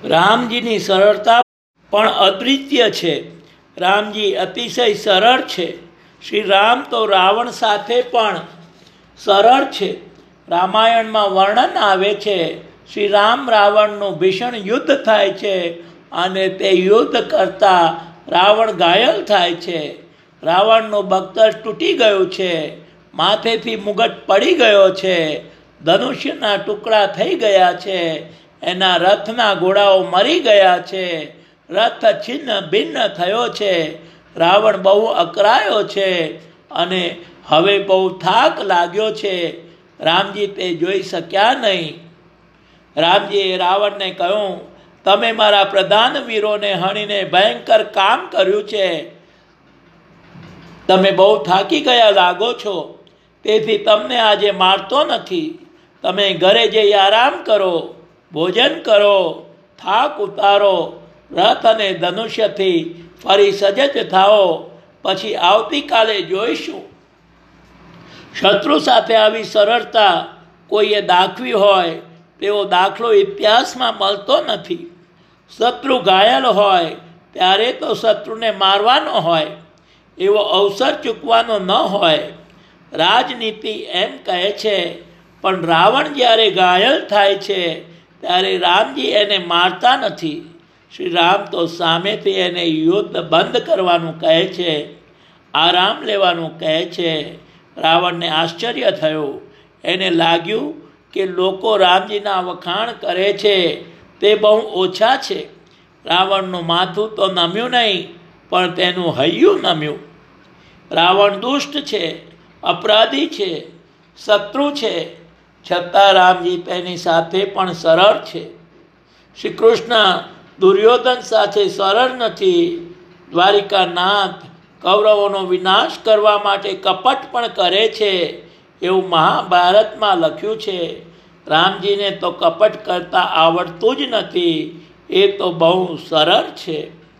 રામજીની સરળતા પણ અદ્વિતીય છે. રામજી અતિશય સરળ છે. શ્રી રામ તો રાવણ સાથે પણ સરળ છે. રામાયણમાં વર્ણન આવે છે, શ્રી રામ રાવણનું ભીષણ યુદ્ધ થાય છે અને તે યુદ્ધ કરતા રાવણ ઘાયલ થાય છે. રાવણનું બખ્તર તૂટી ગયું છે, માથેથી મુગટ પડી ગયો છે, ધનુષ્યના ટુકડા થઈ ગયા છે, એના રથના ઘોડાઓ મરી ગયા છે, રથ છિન્ન ભિન્ન થયો છે. રાવણ બહુ અકરાયો છે અને હવે બહુ થાક લાગ્યો છે. રામજી તે જોઈ શક્યા નહીં. રામજીએ રાવણને કહ્યું, તમે મારા પ્રધાન વીરોને હણીને ભયંકર કામ કર્યું છે. તમે બહુ થાકી ગયા લાગો છો, તેથી તમને આજે મારતો નથી. તમે ઘરે જઈ આરામ કરો, ભોજન કરો, થાક ઉતારો, રથ અને ધનુષ્યથી ફરી સજજ થાઓ, પછી આવતીકાલે જોઈશું. શત્રુ સાથે આવી સરળતા કોઈએ દાખવી હોય તેવો દાખલો ઇતિહાસમાં મળતો નથી. શત્રુ ઘાયલ હોય ત્યારે તો શત્રુને મારવાનો હોય, એવો અવસર ચૂકવાનો ન હોય. રાજનીતિ એમ કહે છે, પણ રાવણ જ્યારે ઘાયલ થાય છે ત્યારે રામજી એને મારતા નથી. શ્રી રામ તો સામેથી એને યુદ્ધ બંધ કરવાનું કહે છે, આરામ લેવાનું કહે છે. રાવણને આશ્ચર્ય થયું. એને લાગ્યું કે લોકો રામજીના વખાણ કરે છે તે બહુ ઓછા છે. રાવણનું માથું તો નમ્યું નહીં, પણ તેનું હૈયું નમ્યું. રાવણ દુષ્ટ છે, અપરાધી છે, શત્રુ છે, છતાં રામજી તેની સાથે પણ સરળ છે. શ્રી કૃષ્ણ દુર્યોધન સાથે સરળ નથી. દ્વારિકાનાથ કૌરવોનો વિનાશ કરવા માટે કપટ પણ કરે છે, એવું મહાભારતમાં લખ્યું છે. રામજીને તો કપટ કરતા આવડતું જ નથી. એ તો બહુ સરળ છે.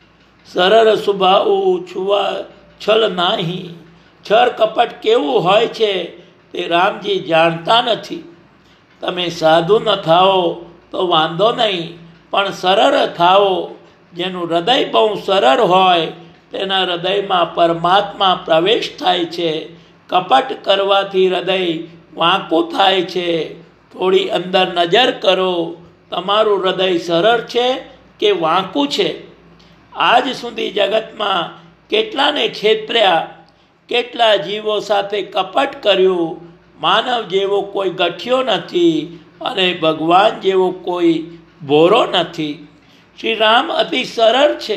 સરળ સ્વભાવ છુવા છલ નાહી. છર કપટ કેવું હોય છે તે રામજી જાણતા નથી. તમે સાધુ ન થાઓ તો વાંધો નહીં, પણ સરળ થાઓ. જેનું હૃદય બહુ સરળ હોય તેના હૃદયમાં પરમાત્મા પ્રવેશ થાય છે. કપટ કરવાથી હૃદય વાંકું થાય છે. થોડી અંદર નજર કરો, તમારું હૃદય સરળ છે કે વાંકું છે. આજ સુધી જગતમાં કેટલાને છેતર્યા, કેટલા જીવો સાથે કપટ કર્યું. માનવ જેવો કોઈ ગઠિયો નથી અને ભગવાન જેવો કોઈ ભોરો નથી. શ્રી રામ અતિ સરળ છે.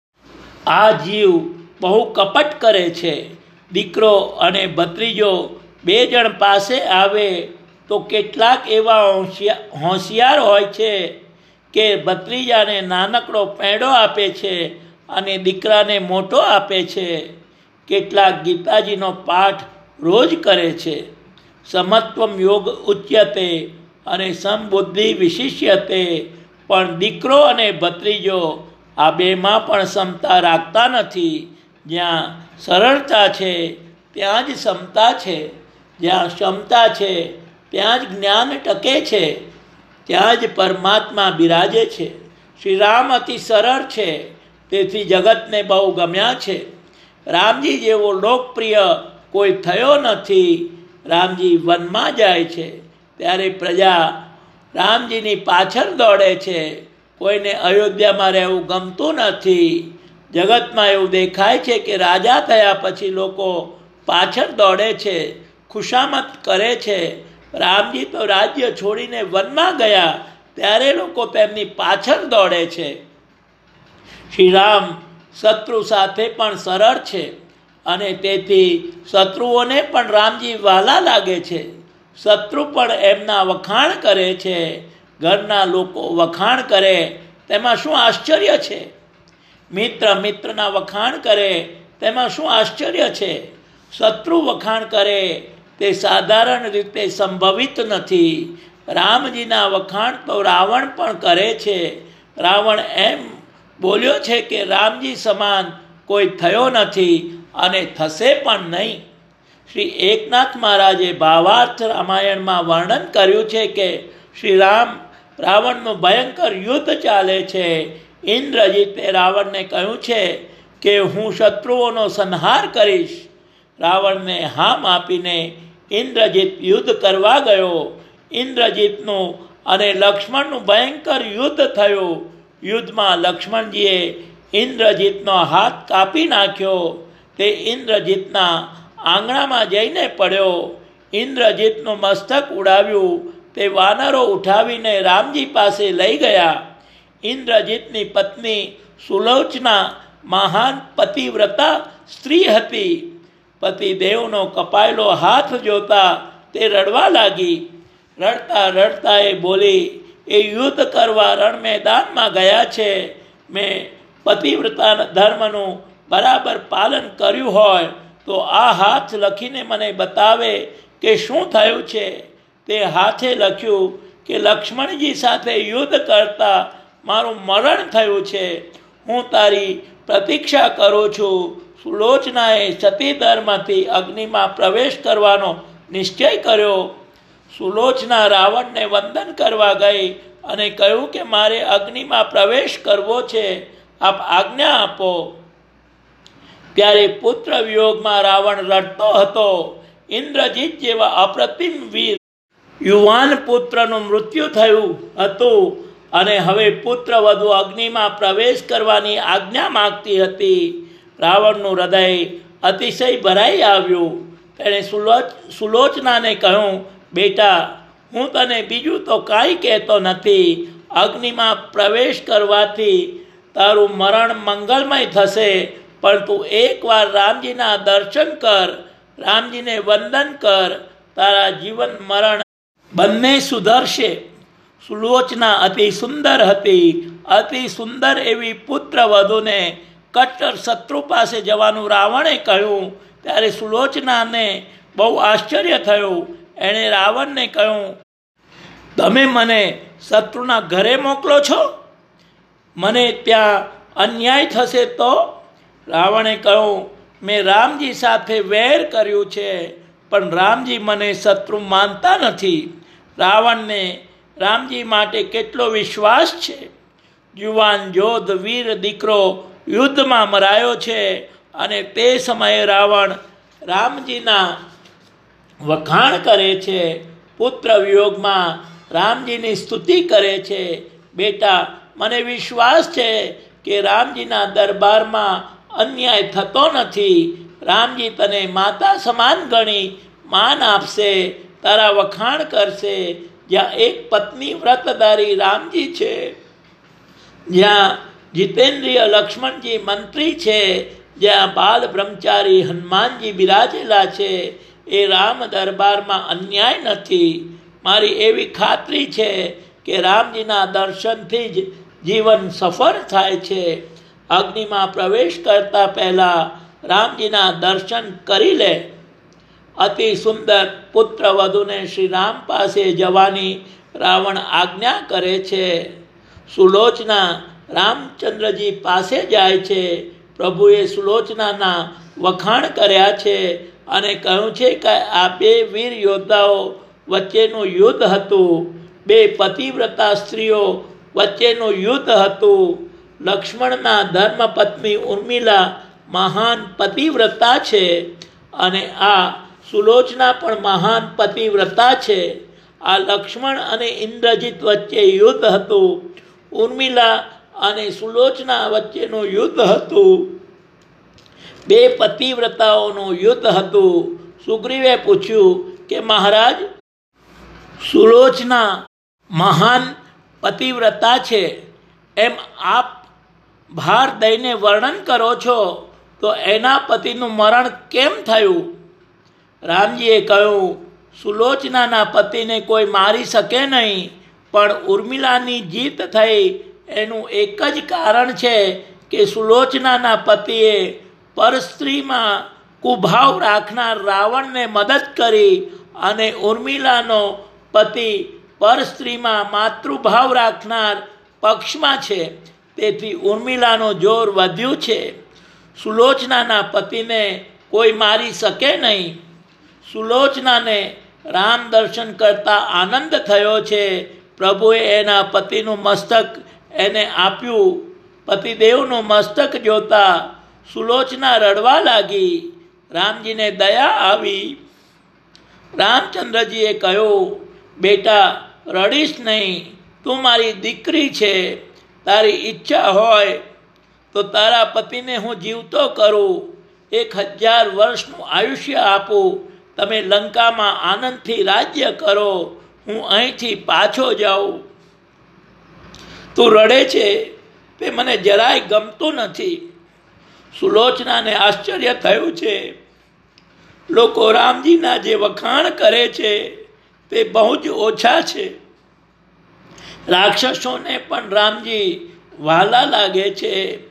આ જીવ બહુ કપટ કરે છે. દીકરો અને ભત્રીજો બે જણ પાસે આવે તો કેટલાક એવા હોશિયાર હોય છે કે ભત્રીજાને નાનકડો પેંડો આપે છે અને દીકરાને મોટો આપે છે. કેટલાક ગીતાજીનો પાઠ રોજ કરે છે. સમત્વમ યોગ ઉચ્યતે અને સમબુદ્ધિ વિશિષ્યતે. પણ દીકરો અને ભત્રીજો આ બેમાં પણ સમતા રાખતા નથી. જ્યાં સરળતા છે ત્યાં જ સમતા છે. જ્યાં ક્ષમતા છે ત્યાં જ જ્ઞાન ટકે છે. ત્યાં જ પરમાત્મા બિરાજે છે. શ્રી રામ અતિ સરળ છે, તેથી જગતને બહુ ગમ્યા છે. રામજી જેવો લોકપ્રિય કોઈ થયો નથી. રામજી વનમાં જાય છે ત્યારે પ્રજા રામજીની પાછળ દોડે છે. કોઈને અયોધ્યામાં રહેવું ગમતું નથી. જગતમાં એવું દેખાય છે કે રાજા થયા પછી લોકો પાછળ દોડે છે, ખુશામત કરે છે. રામજી તો રાજ્ય છોડીને વનમાં ગયા ત્યારે લોકો તેમની પાછળ દોડે છે. શ્રી રામ શત્રુ સાથે પણ સરળ છે અને તેથી શત્રુઓને પણ રામજી વહાલા લાગે છે. શત્રુ પણ એમના વખાણ કરે છે. ઘરના લોકો વખાણ કરે તેમાં શું આશ્ચર્ય છે? મિત્ર મિત્રના વખાણ કરે તેમાં શું આશ્ચર્ય છે? શત્રુ વખાણ કરે તે સાધારણ રીતે સંભવિત નથી. રામજીના વખાણ તો રાવણ પણ કરે છે. રાવણ એમ બોલ્યો છે કે રામજી સમાન કોઈ થયો નથી અને થશે પણ નહીં. શ્રી એકનાથ મહારાજે ભાવાર્થ રામાયણમાં વર્ણન કર્યું છે કે શ્રી રામ રાવણનું ભયંકર યુદ્ધ ચાલે છે. ઇન્દ્રજીતે રાવણને કહ્યું છે કે હું શત્રુઓનો સંહાર કરીશ. રાવણને હામ આપીને ઇન્દ્રજીત યુદ્ધ કરવા ગયો. ઇન્દ્રજીતનું અને લક્ષ્મણનું ભયંકર યુદ્ધ થયું. યુદ્ધમાં લક્ષ્મણજીએ ઇન્દ્રજીતનો હાથ કાપી નાખ્યો. તે ઇન્દ્રજીતના આંગણામાં જઈને પડ્યો. ઇન્દ્રજીતનું મસ્તક ઉડાવ્યું. તે વાનરો ઉઠાવીને રામજી પાસે લઈ ગયા. ઇન્દ્રજીતની પત્ની સુલોચના મહાન પતિવ્રતા સ્ત્રી હતી. પતિદેવનો કપાયેલો હાથ જોતા તે રડવા લાગી. રડતા રડતા એ બોલી, એ યુદ્ધ કરવા રણ મેદાનમાં ગયા છે. મેં પતિવ્રતા ધર્મનું બરાબર પાલન કર્યું હોય તો આ હાથ લખીને મને બતાવે કે શું થયું છે. તે હાથે લખ્યું કે લક્ષ્મણજી સાથે યુદ્ધ કરતા મારું મરણ થયું છે. હું તારી પ્રતીક્ષા કરું છું. સુલોચનાએ સતીધર્મથી અગ્નિમાં પ્રવેશ કરવાનો નિશ્ચય કર્યો. સુલોચના રાવણને વંદન કરવા ગઈ અને કહ્યું કે મારે અગ્નિમાં પ્રવેશ કરવો છે, આપ આજ્ઞા આપો. ત્યારે પુત્ર વિયોગમાં રાવણ રડતો હતો. ઇન્દ્રજીત જેવા અપ્રતિમ વીર યુવાન પુત્રનું મૃત્યુ થયું હતું અને હવે પુત્ર વધુ અગ્નિમાં પ્રવેશ કરવાની આજ્ઞા માગતી હતી. રાવણનું હૃદય અતિશય ભરાઈ આવ્યું. તેણે સુલોચનાને કહ્યું, બેટા, હું તને બીજું તો કાંઈ કહેતો નથી. અગ્નિમાં પ્રવેશ કરવાથી તારું મરણ મંગલમય થશે, પણ તું એકવાર રામજીના દર્શન કર, રામજીને વંદન કર, તારા જીવન મરણ બંને સુધરશે. સુલોચના અતિ સુંદર હતી. અતિ સુંદર એવી પુત્ર વધુને કટ્ટર શત્રુ પાસે જવાનું રાવણે કહ્યું. ત્યારે સુલોચનાને બહુ આશ્ચર્ય થયું. એણે રાવણને કહ્યું, તમે મને શત્રુના ઘરે મોકલો છો? મને ત્યાં અન્યાય થશે તો? રાવણે કહ્યું, મેં રામજી સાથે વેર કર્યું છે, પણ રામજી મને શત્રુ માનતા નથી. રાવણને રામજી માટે કેટલો વિશ્વાસ છે. યુવાન જોધ વીર દીકરો યુદ્ધમાં મરાયો છે અને તે સમયે રાવણ રામજીના વખાણ કરે છે. પુત્ર વિયોગમાં રામજીની સ્તુતિ કરે છે. બેટા, મને વિશ્વાસ છે કે રામજીના દરબારમાં અન્યાય થતો નથી. રામજી તને માતા સમાન ગણી માન આપશે, તારા વખાણ કરશે. જ્યાં એક પત્ની વ્રતધારી રામજી છે, જ્યાં જીતેન્દ્રિય લક્ષ્મણજી મંત્રી છે, જ્યાં બાલ બ્રહ્મચારી હનુમાનજી બિરાજેલા છે, એ રામ દરબારમાં અન્યાય નથી. મારી એવી ખાતરી છે કે રામજીના દર્શનથી જ જીવન સફળ થાય છે. અગ્નિમાં પ્રવેશ કરતા પહેલા રામજીના દર્શન કરી લે. અતિ સુંદર પુત્ર વધુને શ્રી રામ પાસે જવાની રાવણ આજ્ઞા કરે છે. સુલોચના રામચંદ્રજી પાસે જાય છે. પ્રભુએ સુલોચનાના વખાણ કર્યા છે અને કહ્યું છે કે આ બે વીર યોદ્ધાઓ વચ્ચેનું યુદ્ધ હતું. બે પતિવ્રતા સ્ત્રીઓ વચ્ચેનું યુદ્ધ હતું. લક્ષ્મણના ધર્મપત્ની ઉર્મિલા મહાન પતિવ્રતા છે અને આ સુલોચના પણ મહાન પતિવ્રતા છે. આ લક્ષ્મણ અને ઇન્દ્રજીત વચ્ચે યુદ્ધ હતું. ઉર્મિલા અને સુલોચના વચ્ચેનું યુદ્ધ હતું. બે પતિવ્રતાઓનું યુદ્ધ હતું. સુગ્રીવે પૂછ્યું કે મહારાજ, સુલોચના મહાન પતિવ્રતા છે એમ આપ ભાર દઈને વર્ણન કરો છો, તો એના પતિનું મરણ કેમ થયું? રામજીએ કહ્યું, સુલોચનાના પતિને કોઈ મારી શકે નહીં, પણ ઉર્મિલાની જીત થઈ એનું એક જ કારણ છે કે સુલોચનાના પતિએ પરસ્ત્રીમાં કુભાવ રાખનાર રાવણને મદદ કરી અને ઉર્મિલાનો પતિ પરસ્ત્રીમાં માતૃભાવ રાખનાર પક્ષમાં છે. તેથી ઉર્મિલાનો જોર વધ્યું છે. સુલોચનાના પતિને કોઈ મારી શકે નહીં. સુલોચનાને રામ દર્શન કરતા આનંદ થયો છે. પ્રભુએ એના પતિનું મસ્તક એને આપ્યું. પતિદેવનું મસ્તક જોતા સુલોચના રડવા લાગી. રામજીને દયા આવી. રામચંદ્રજીએ કહ્યું, બેટા રડીશ નહીં, તું મારી દીકરી છે. તારી ઈચ્છા હોય તો તારા પતિને હું જીવતો કરું, 1000 વર્ષનું આયુષ્ય આપું. તમે લંકામાં આનંદથી રાજ્ય કરો, હું અહીંથી પાછો જાઉં. તું રડે છે તે મને જરાય ગમતું નથી. સુલોચનાને આશ્ચર્ય થયું છે. લોકો રામજીના જે વખાણ કરે છે તે બહુ જ ઓછા છે. રાક્ષસોને પણ રામજી વહાલા લાગે છે.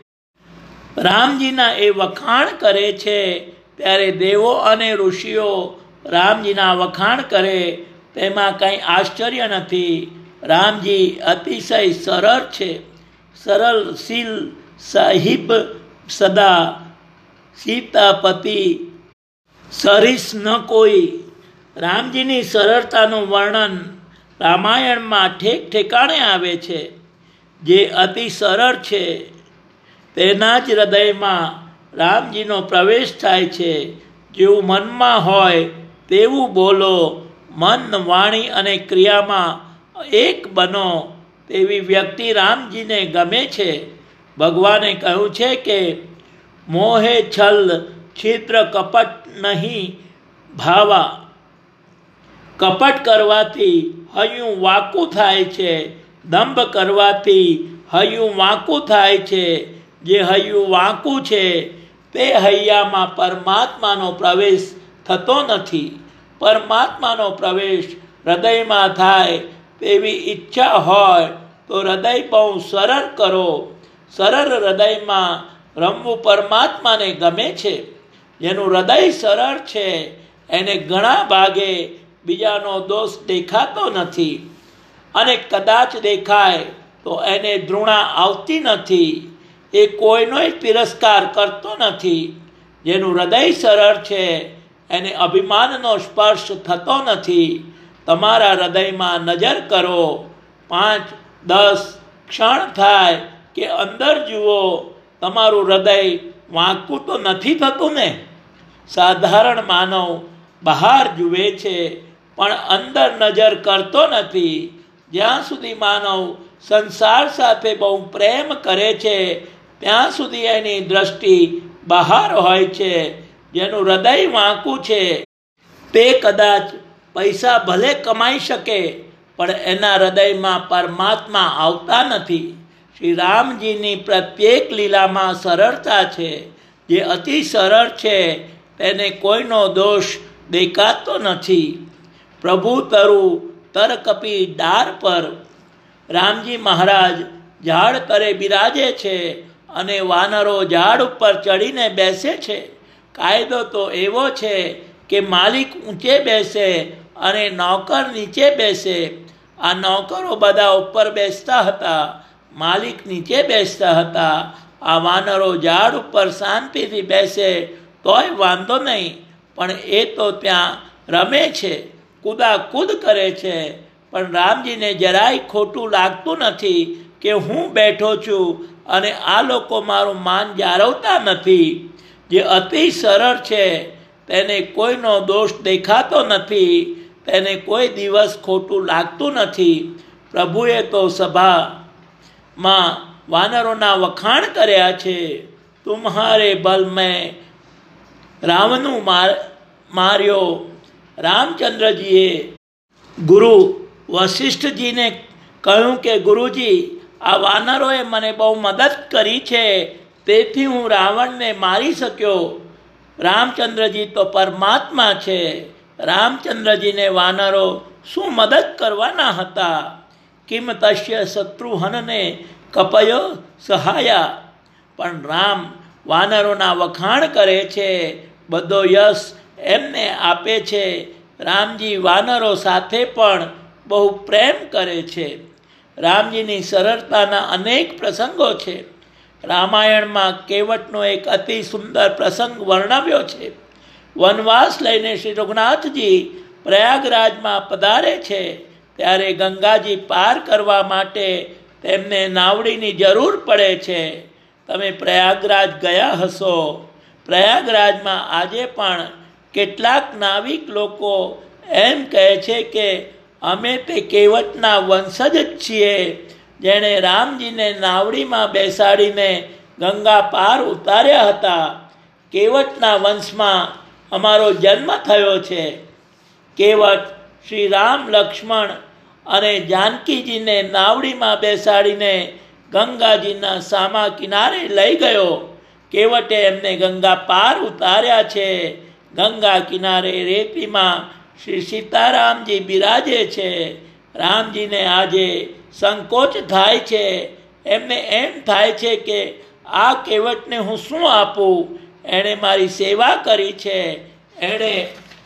રામજીના એ વખાણ કરે છે ત્યારે દેવો અને ઋષિઓ રામજીના વખાણ કરે તેમાં કંઈ આશ્ચર્ય નથી. રામજી અતિશય સરળ છે. સરળ શીલ સાહિબ સદા સીતાપતિ સરીસ ન કોઈ. રામજીની સરળતાનું વર્ણન રામાયણમાં ઠેક ઠેકાણે આવે છે. જે અતિ સરળ છે તેના જ હૃદયમાં રામજીનો પ્રવેશ થાય છે. જેવું મનમાં હોય તેવું બોલો, મન વાણી અને ક્રિયામાં એક બનો તેવી વ્યક્તિ રામજીને ગમે છે. ભગવાને કહ્યું છે કે મોહે છલ છિદ્ર કપટ નહીં ભાવા. કપટ કરવાથી હૈયું વાંકું થાય છે, દંભ કરવાથી હૈયું વાંકું થાય છે. જે હૈયું વાંકું છે તે હૈયામાં પરમાત્માનો પ્રવેશ થતો નથી. પરમાત્માનો પ્રવેશ હૃદયમાં થાય તેવી ઈચ્છા હોય તો હૃદય બહુ સરળ કરો. સરળ હૃદયમાં રમવું પરમાત્માને ગમે છે. જેનું હૃદય સરળ છે એને ઘણા ભાગે બીજાનો દોષ દેખાતો નથી, અને કદાચ દેખાય તો એને ધૃણા આવતી નથી. એ કોઈનો તિરસ્કાર કરતો નથી. જેનું હૃદય સરળ છે એને અભિમાનનો સ્પર્શ થતો નથી. તમારા હૃદયમાં નજર કરો. 5-10 ક્ષણ થાય કે અંદર જુઓ, તમારું હૃદય વાંકું તો નથી થતું ને. સાધારણ માનવ બહાર જુએ છે પણ અંદર નજર કરતો નથી. જ્યાં સુધી માનવ સંસાર સાથે બહુ પ્રેમ કરે છે ત્યાં સુધી એની દ્રષ્ટિ બહાર હોય છે. જેનું હૃદય વાંકું છે તે કદાચ પૈસા ભલે કમાઈ શકે પણ એના હૃદયમાં પરમાત્મા આવતા નથી. શ્રી રામજીની પ્રત્યેક લીલામાં સરળતા છે. જે અતિ સરળ છે તેને કોઈનો દોષ દેખાતો નથી. પ્રભુ તરુ તર કપી ડાર પર. રામજી મહારાજ ઝાડ તરે બિરાજે છે અને વાનરો ઝાડ ઉપર ચડીને બેસે છે. કાયદો તો એવો છે કે માલિક ઊંચે બેસે અને નોકર નીચે બેસે. આ નોકરો બધા ઉપર બેસતા હતા, માલિક નીચે બેસતા હતા. આ વાનરો ઝાડ ઉપર શાંતિથી બેસે તોય વાંધો નહીં, પણ એ તો ત્યાં રમે છે, કૂદાકૂદ કરે છે. પણ રામજીને જરાય ખોટું લાગતું નથી કે હું બેઠો છું અને આ લોકો મારું માન જાળવતા નથી. જે અતિ સરળ છે તેને કોઈનો દોષ દેખાતો નથી. તેને કોઈ દિવસ ખોટું લાગતું નથી. પ્રભુએ તો સભામાં વાનરોના વખાણ કર્યા છે. તુમ્હારે બલ મેં રાવણનું માર્યો. રામચંદ્રજીએ ગુરુ વશિષ્ઠજીને કહ્યું કે ગુરુજી, આ વાનરોએ મને બહુ મદદ કરી છે, તેથી હું રાવણને મારી શક્યો. રામચંદ્રજી તો પરમાત્મા છે. રામચંદ્રજીને વાનરો શું મદદ કરવાના હતા? કિમ તસ્ય શત્રુહનને કપયો સહાયા. પણ રામ વાનરોના વખાણ કરે છે, બધો યશ એમને આપે છે. રામજી વાનરો સાથે પણ બહુ પ્રેમ કરે છે. રામજીની સરળતાના અનેક પ્રસંગો છે. રામાયણમાં કેવટનો એક અતિ સુંદર પ્રસંગ વર્ણવ્યો છે. વનવાસ લઈને શ્રી રઘુનાથજી પ્રયાગરાજમાં પધારે છે ત્યારે ગંગાજી પાર કરવા માટે તેમને નાવડીની જરૂર પડે છે. તમે પ્રયાગરાજ ગયા હશો. પ્રયાગરાજમાં આજે પણ કેટલાક નાવિક લોકો એમ કહે છે કે અમે તે કેવટના વંશજ જ છીએ, જેણે રામજીને નાવડીમાં બેસાડીને ગંગા પાર ઉતાર્યા હતા. કેવટના વંશમાં અમારો જન્મ થયો છે. કેવટ શ્રી રામ, લક્ષ્મણ અને જાનકીજીને નાવડીમાં બેસાડીને ગંગાજીના સામા કિનારે લઈ ગયો. કેવટે એમને ગંગા પાર ઉતાર્યા છે. ગંગા કિનારે રેતીમાં શ્રી સીતારામજી બિરાજે છે. રામજીને આજે સંકોચ થાય છે. એમને એમ થાય છે કે આ કેવટને હું શું આપું? એણે મારી સેવા કરી છે, એણે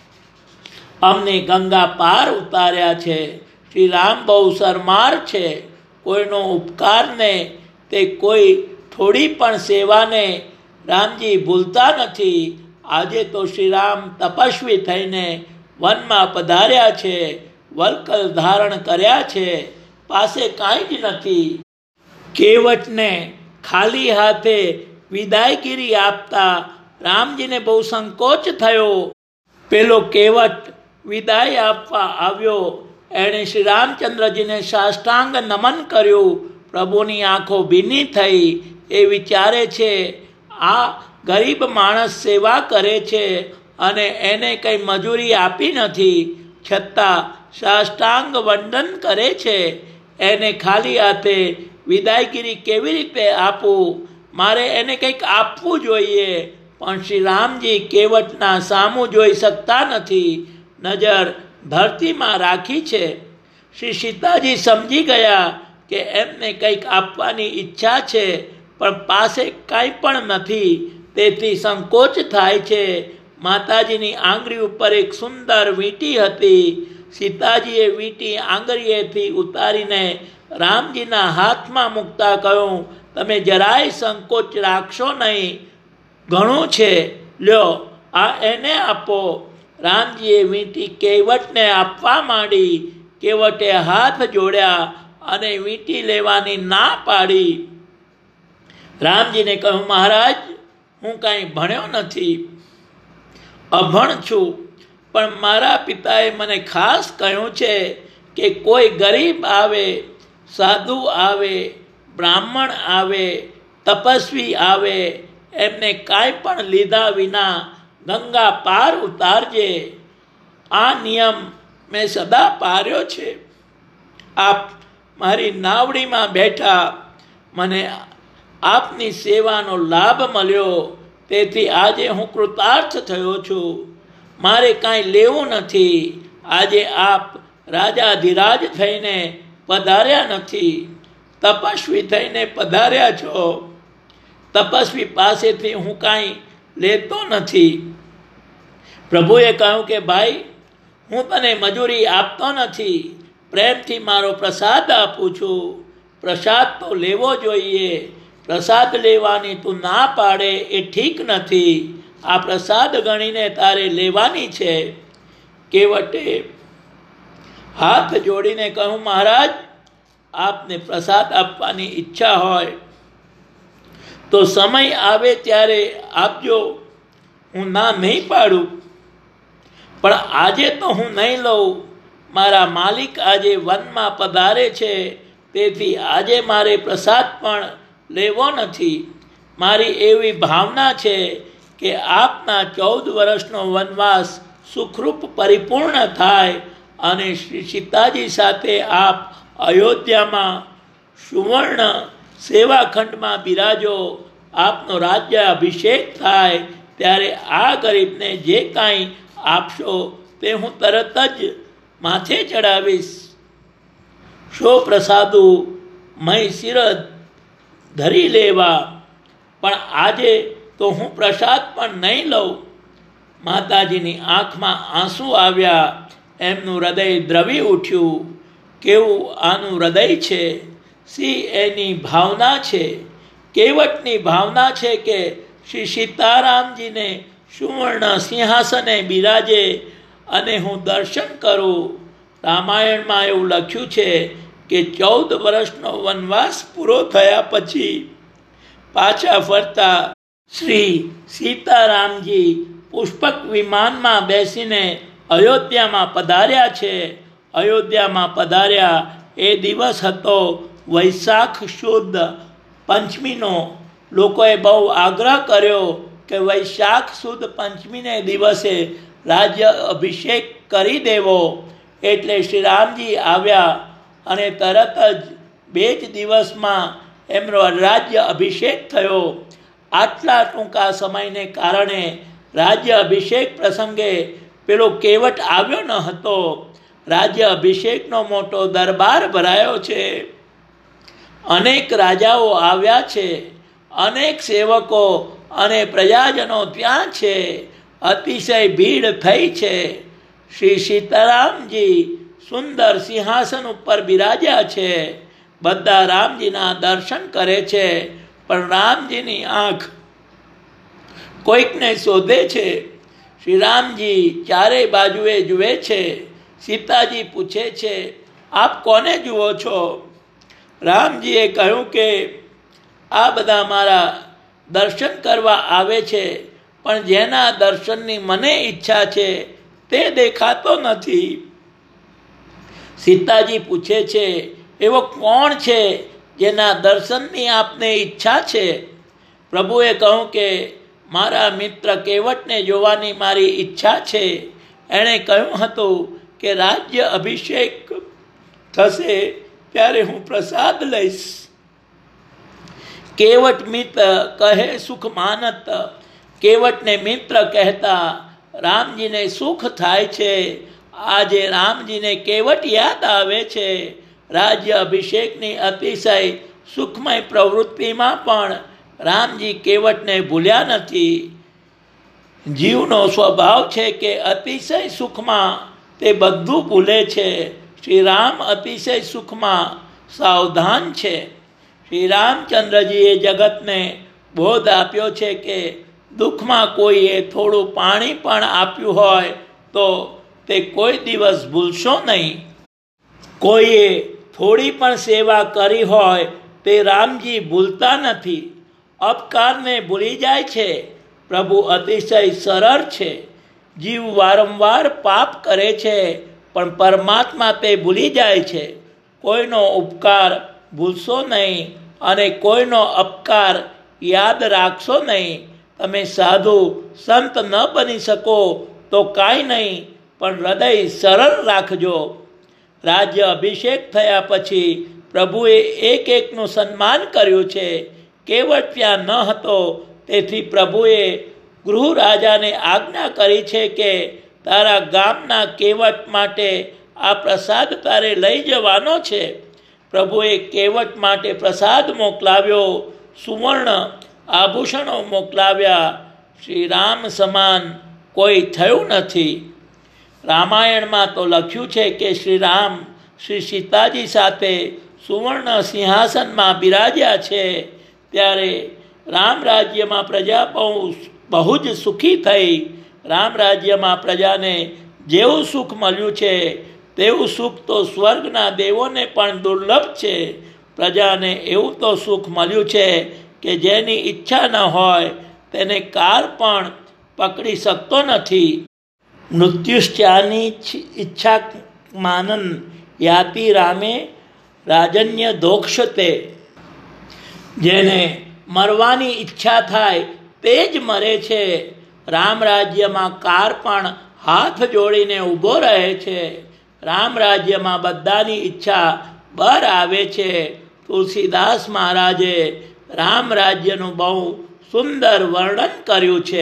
અમને ગંગા પાર ઉતાર્યા છે. શ્રી રામ બહુ શરમાર છે. કોઈનો ઉપકારને તે કોઈ થોડી પણ સેવાને રામજી ભૂલતા નથી. આજે તો શ્રી રામ તપસ્વી થઈને વનમાં પધાર્યા છે, વલ્કલ ધારણ કર્યા છે, પાસે કાંઈ જ નથી. કેવટને ખાલી હાથે વિદાયગીરી આપતા રામજીને બહુ સંકોચ થયો. પેલો કેવટ વિદાય આપવા આવ્યો. એણે શ્રી રામચંદ્રજીને સાષ્ટાંગ નમન કર્યું. પ્રભુની આંખો ભીની થઈ. એ વિચારે છે આ ગરીબ માણસ સેવા કરે છે અને એને કંઈ મજૂરી આપી નથી, છતાં સાષ્ટાંગ વંદન કરે છે. એને ખાલી હાથે વિદાયગીરી કેવી રીતે આપું? મારે એને કંઈક આપવું જોઈએ. પણ શ્રી રામજી કેવટના સામું જોઈ શકતા નથી, નજર ધરતીમાં રાખી છે. શ્રી સીતાજી સમજી ગયા કે એમને કંઈક આપવાની ઈચ્છા છે, પણ પાસે કાંઈ પણ નથી. તેથી સંકોચ થાય છે. માતાજીની આંગળી ઉપર એક સુંદર વીંટી હતી. સીતાજીએ વીંટી આંગળીએથી ઉતારીને રામજીના હાથમાં મૂકતા કહ્યું, તમે જરાય સંકોચ રાખશો નહીં, ઘણું છે, લ્યો આ એને આપો. રામજીએ વીંટી કેવટને આપવા માંડી. કેવટે હાથ જોડ્યા અને વીંટી લેવાની ના પાડી. રામજીને કહ્યું, મહારાજ, હું કાંઈ ભણ્યો નથી, અભણ છું, પણ મારા પિતાએ મને ખાસ કહ્યું છે કે કોઈ ગરીબ આવે, સાધુ આવે, બ્રાહ્મણ આવે, તપસ્વી આવે, એમને કાંઈ પણ લીધા વિના ગંગા પાર ઉતારજે. આ નિયમ મેં સદા પાળ્યો છે. આપ મારી નાવડીમાં બેઠા, મને આપની સેવાનો લાભ મળ્યો, તેથી આજે હું કૃતાર્થ થયો છું. મારે કાંઈ લેવું નથી. આજે આપ રાજાધિરાજ થઈને પધાર્યા નથી, તપસ્વી થઈને પધાર્યા છો. તપસ્વી પાસેથી હું કાંઈ લેતો નથી. પ્રભુએ કહ્યું કે ભાઈ, હું તને મજૂરી આપતો નથી, પ્રેમથી મારો પ્રસાદ આપું છું. પ્રસાદ તો લેવો જોઈએ. પ્રસાદ લેવાની તું ના પાડે એ ઠીક નથી. આ પ્રસાદ ગણીને તારે લેવાની છે. કેવટે હાથ જોડીને કહ્યું, મહારાજ, આપને પ્રસાદ આપવાની ઈચ્છા હોય તો સમય આવે ત્યારે આપજો, હું ના નહીં પાડું. પણ આજે તો હું નહીં લઉં. મારા માલિક આજે વનમાં પધારે છે, તેથી આજે મારે પ્રસાદ પણ લેવો નથી. મારી એવી ભાવના છે કે આપના 14 વર્ષનો વનવાસ સુખરૂપ પરિપૂર્ણ થાય અને શ્રી સીતાજી સાથે આપ અયોધ્યામાં સુવર્ણ સેવાખંડમાં બિરાજો. આપનો રાજ્ય અભિષેક થાય ત્યારે આ ગરીબને જે કાંઈ આપશો તે હું તરત જ માથે ચડાવીશ. શો પ્રસાદુ મય શિર ધરી લેવા. પણ આજે તો હું પ્રસાદ પણ નહીં લઉં. માતાજીની આંખમાં આંસુ આવ્યા. એમનું હૃદય દ્રવી ઉઠ્યું. કેવું આનું હૃદય છે! સી એની ભાવના છે! કેવટની ભાવના છે કે શ્રી સીતારામજીને સુવર્ણ સિંહાસને બિરાજે અને હું દર્શન કરું. રામાયણમાં એવું લખ્યું છે કે 14 વર્ષનો વનવાસ પૂરો થયા પછી પાછા ફરતા શ્રી સીતારામજી પુષ્પક વિમાનમાં બેસીને અયોધ્યામાં પધાર્યા છે. અયોધ્યામાં પધાર્યા એ દિવસ હતો વૈશાખ શુદ્ધ પંચમીનો. લોકોએ બહુ આગ્રહ કર્યો કે વૈશાખ સુદ પંચમીને દિવસે રાજ્ય અભિષેક કરી દેવો. એટલે શ્રી રામજી આવ્યા અને તરત જ 2 જ દિવસમાં એમનો રાજ્ય અભિષેક થયો. આટલા ટૂંકા સમયને કારણે રાજ્ય અભિષેક પ્રસંગે પેલો કેવટ આવ્યો ન હતો. રાજ્ય અભિષેકનો મોટો દરબાર ભરાયો છે. અનેક રાજાઓ આવ્યા છે. અનેક સેવકો અને પ્રજાજનો ત્યાં છે. અતિશય ભીડ થઈ છે. શ્રી સીતારામજી સુંદર સિંહાસન ઉપર બિરાજ્યા છે. બધા રામજીના દર્શન કરે છે, પણ રામજીની આંખ કોઈકને શોધે છે. શ્રી રામજી ચારે બાજુએ જુએ છે. સીતાજી પૂછે છે, આપ કોને જુઓ છો? રામજીએ કહ્યું કે આ બધા મારા દર્શન કરવા આવે છે, પણ જેના દર્શનની મને ઈચ્છા છે તે દેખાતો નથી. સીતાજી પૂછે છે, એવો કોણ છે જેના દર્શનની આપને ઈચ્છા છે? પ્રભુએ કહ્યું કે મારા મિત્ર કેવટને જોવાની મારી ઈચ્છા છે. એણે કહ્યું હતું કે રાજ્ય અભિષેક થશે ત્યારે હું પ્રસાદ લઈશ. કેવટ મિત્ર કહે સુખ માનત. કેવટને મિત્ર કહેતા રામજીને સુખ થાય છે. આજે રામજીને કેવટ યાદ આવે છે. રાજ્ય અભિષેકની અતિશય સુખમય પ્રવૃત્તિમાં પણ રામજી કેવટને ભૂલ્યા નથી. જીવનો સ્વભાવ છે કે અતિશય સુખમાં તે બધું ભૂલે છે. શ્રી રામ અતિશય સુખમાં સાવધાન છે. શ્રી રામચંદ્રજીએ જગતને બોધ આપ્યો છે કે દુઃખમાં કોઈએ થોડું પાણી પણ આપ્યું હોય તો તે કોઈ દિવસ ભૂલશો નહીં. કોઈએ થોડી પણ સેવા કરી હોય તે રામજી ભૂલતા નથી. અપકારને ભૂલી જાય છે. પ્રભુ અતિશય સરળ છે. જીવ વારંવાર પાપ કરે છે, પણ પરમાત્મા તે ભૂલી જાય છે. કોઈનો ઉપકાર ભૂલશો નહીં અને કોઈનો અપકાર યાદ રાખશો નહીં. તમે સાધુ સંત ન બની શકો તો કાંઈ નહીં, પણ હૃદય સરળ રાખજો. રાજ્ય અભિષેક થયા પછી પ્રભુએ એક એકનું સન્માન કર્યું છે. કેવટ ત્યાં ન હતો, તેથી પ્રભુએ ગૃહ રાજાને આજ્ઞા કરી છે કે તારા ગામના કેવટ માટે આ પ્રસાદ તારે લઈ જવાનો છે. પ્રભુએ કેવટ માટે પ્રસાદ મોકલાવ્યો. સુવર્ણ આભૂષણો મોકલાવ્યા. શ્રી રામ સમાન કોઈ થયું નથી. રામાયણમાં તો લખ્યું છે કે શ્રી રામ શ્રી સીતાજી સાથે સુવર્ણ સિંહાસનમાં બિરાજ્યા છે. ત્યારે રામ રાજ્યમાં પ્રજા બહુ જ સુખી થઈ. રામ રાજ્યમાં પ્રજાને જેવું સુખ મળ્યું છે તેવું સુખ તો સ્વર્ગના દેવોને પણ દુર્લભ છે. પ્રજાને એવું તો સુખ મળ્યું છે કે જેની ઈચ્છા ન હોય તેને કાળ પણ પકડી શકતો નથી. મૃત્યુશ્ચાની ઈચ્છા માનન યાતિ રામે રાજન્ય દોક્ષતે. જેને મરવાની ઈચ્છા થાય તે જ મરે છે. રામ રાજ્યમાં કાર પણ હાથ જોડીને ઊભો રહે છે. રામ રાજ્યમાં બધાની ઈચ્છા બર આવે છે. તુલસીદાસ મહારાજે રામ રાજ્યનું બહુ સુંદર વર્ણન કર્યું છે.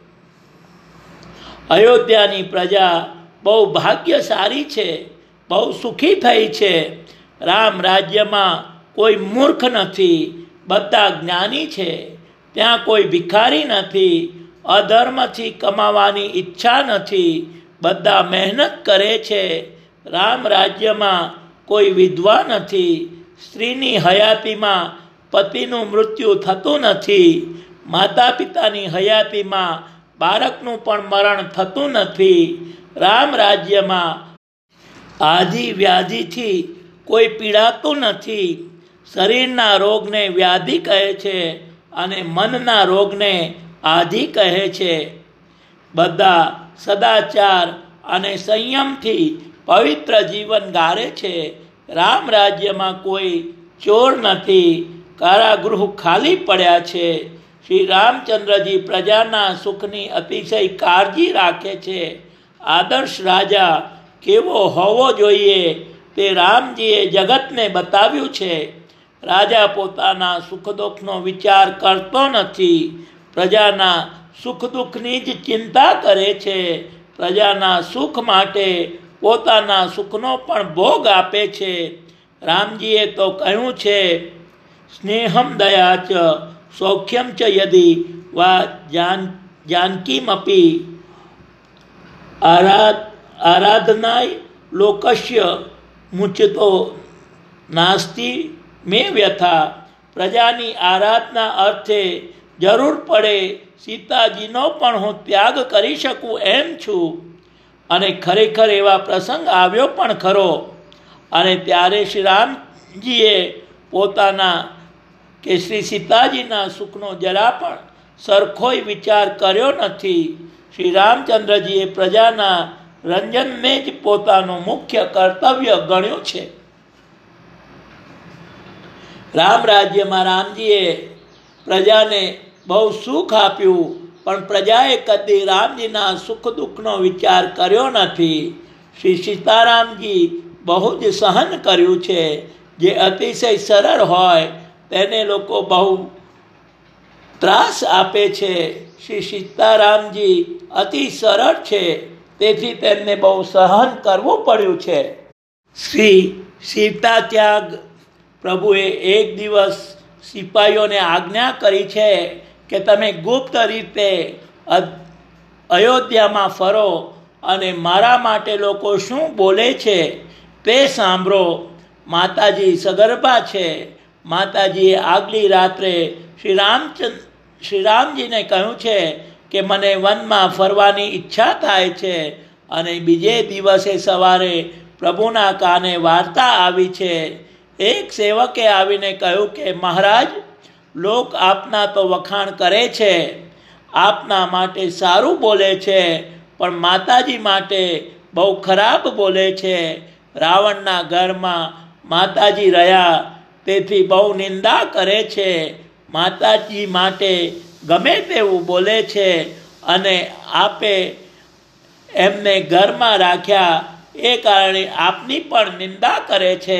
અયોધ્યાની પ્રજા બહુ ભાગ્યશાળી છે, બહુ સુખી થઈ છે. રામ રાજ્યમાં કોઈ મૂર્ખ નથી, બધા જ્ઞાની છે. ત્યાં કોઈ ભિખારી નથી. અધર્મથી કમાવાની ઈચ્છા નથી. બધા મહેનત કરે છે. રામ રાજ્યમાં કોઈ વિધવા નથી. સ્ત્રીની હયાતીમાં પતિનું મૃત્યુ થતું નથી. માતા પિતાની હયાતીમાં બાળકનું પણ મરણ થતું નથી. રામ રાજ્યમાં આદિ વ્યાધિથી કોઈ પીડાતું નથી. શરીરના રોગને વ્યાધિ કહે છે અને મનના રોગને આધિ કહે છે. બધા સદાચાર અને સંયમથી પવિત્ર જીવન ગાળે છે. રામ રાજ્યમાં કોઈ ચોર નથી, કારાગૃહ ખાલી પડ્યા છે. શ્રી રામચંદ્રજી પ્રજાના સુખની અતિશય કાળજી રાખે છે. આદર્શ રાજા કેવો હોવો જોઈએ તે રામજીએ જગતને બતાવ્યું છે. રાજા પોતાના સુખ દુઃખનો વિચાર કરતો નથી, પ્રજાના સુખ દુઃખની જ ચિંતા કરે છે. પ્રજાના સુખ માટે પોતાના સુખનો પણ ભોગ આપે છે. રામજીએ તો કહ્યું છે, સ્નેહમ દયા ચ સૌખ્યમ ચ યદિ વા જાનકીમપી આરાધનાય લોકસ્ય મુચતો નાસ્તિ મે વ્યથા. પ્રજાની આરાધના અર્થે જરૂર પડે સીતાજીનો પણ હું ત્યાગ કરી શકું એમ છું. અને ખરેખર એવા પ્રસંગ આવ્યો પણ ખરો. અને ત્યારે શ્રી રામજીએ પોતાના કે શ્રી સીતાજીના સુખનો જરા પણ સરખોય વિચાર કર્યો નથી. શ્રી રામચંદ્રજીએ પ્રજાના રંજનને જ પોતાનું મુખ્ય કર્તવ્ય ગણ્યું છે. રામ રાજ્યમાં રામજીએ પ્રજાને બહુ સુખ આપ્યું, પણ પ્રજાએ કદી રામજીના સુખ દુઃખનો વિચાર કર્યો નથી. શ્રી સીતારામજી બહુ જ સહન કર્યું છે. જે અતિશય સરળ હોય તેને લોકો બહુ ત્રાસ આપે છે. શ્રી સીતારામજી અતિ સરળ છે, તેથી તેમને બહુ સહન કરવું પડ્યું છે. શ્રી સીતા ત્યાગ પ્રભુએ એક દિવસ સિપાહીઓને આજ્ઞા કરી છે કે તમે ગુપ્ત રીતે અયોધ્યામાં ફરો અને મારા માટે લોકો શું બોલે છે તે સાંભળો. માતાજી સગર્ભા છે. માતાજીએ આગલી રાત્રે શ્રી રામજીને કહ્યું છે કે મને વનમાં ફરવાની ઈચ્છા થાય છે. અને બીજે દિવસે સવારે પ્રભુના કાને વાર્તા આવી છે. એક સેવકે આવીને કહ્યું કે મહારાજ, લોક આપના તો વખાણ કરે છે, આપના માટે સારું બોલે છે, પણ માતાજી માટે બહુ ખરાબ બોલે છે. રાવણના ઘરમાં માતાજી રહ્યા, તેથી બહુ નિંદા કરે છે. માતાજી માટે ગમે તેવું બોલે છે અને આપે એમને ઘરમાં રાખ્યા એ કારણે આપની પણ નિંદા કરે છે.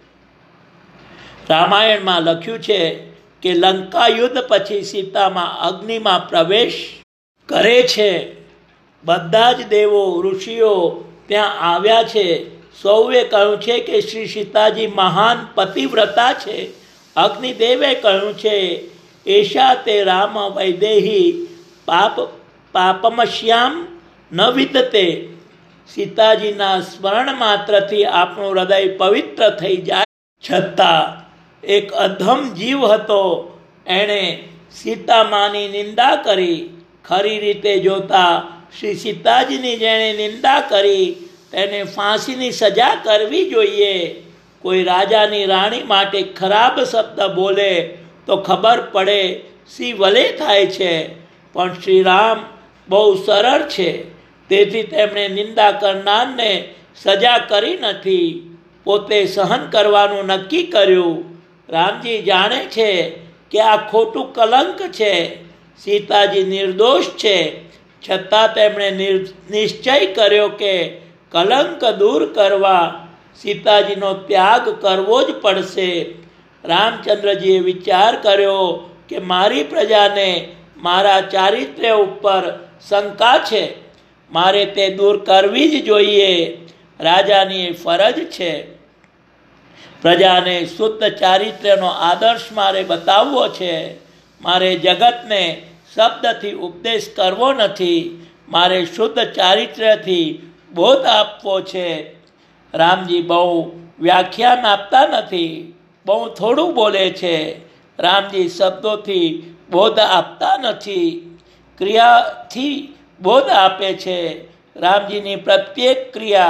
રામાયણમાં લખ્યું છે કે લંકા યુદ્ધ પછી સીતામાં અગ્નિમાં પ્રવેશ કરે છે. બધા જ દેવો ઋષિઓ ત્યાં આવ્યા છે. સૌએ કહ્યું છે કે શ્રી સીતાજી મહાન પતિવ્રતા છે. અગ્નિદેવે કહ્યું છે, એશા તે રામ વૈદેહી પાપમશ્યામ ન વિદતે. સીતાજીના સ્મરણ માત્રથી આપણું હૃદય પવિત્ર થઈ જાય. છતાં એક અધમ જીવ હતો, એણે સીતામાની નિંદા કરી. ખરી રીતે જોતા શ્રી સીતાજીની જેણે નિંદા કરી તેને ફાંસીની સજા કરવી જોઈએ. કોઈ રાજાની રાણી માટે ખરાબ શબ્દ બોલે તો ખબર પડે સી વલે થાય છે, પણ શ્રી રામ બહુ સરળ છે, તેથી તેમણે નિંદા કરનારને સજા કરી નથી, પોતે સહન કરવાનું નક્કી કર્યું. રામજી જાણે છે કે આ ખોટું કલંક છે. સીતાજી નિર્દોષ છે, છતાં તેમણે નિશ્ચય કર્યો કે કલંક દૂર કરવા સીતાજીનો ત્યાગ કરવો જ પડશે. રામચંદ્રજીએ વિચાર કર્યો કે મારી પ્રજાને મારા ચારિત્ર્ય ઉપર શંકા છે, મારે તે દૂર કરવી જ જોઈએ. રાજાની ફરજ છે. પ્રજાને શુદ્ધ ચારિત્ર્યનો આદર્શ મારે બતાવવો છે. મારે જગતને શબ્દથી ઉપદેશ કરવો નથી, મારે શુદ્ધ ચારિત્ર્યથી બોધ આપવો છે. રામજી બહુ વ્યાખ્યાન આપતા નથી, બહુ થોડું બોલે છે. રામજી શબ્દોથી બોધ આપતા નથી, ક્રિયાથી બોધ આપે છે. રામજીની પ્રત્યેક ક્રિયા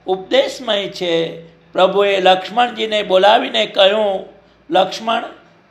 ઉપદેશમય છે. પ્રભુએ લક્ષ્મણજીને બોલાવીને કહ્યું, લક્ષ્મણ,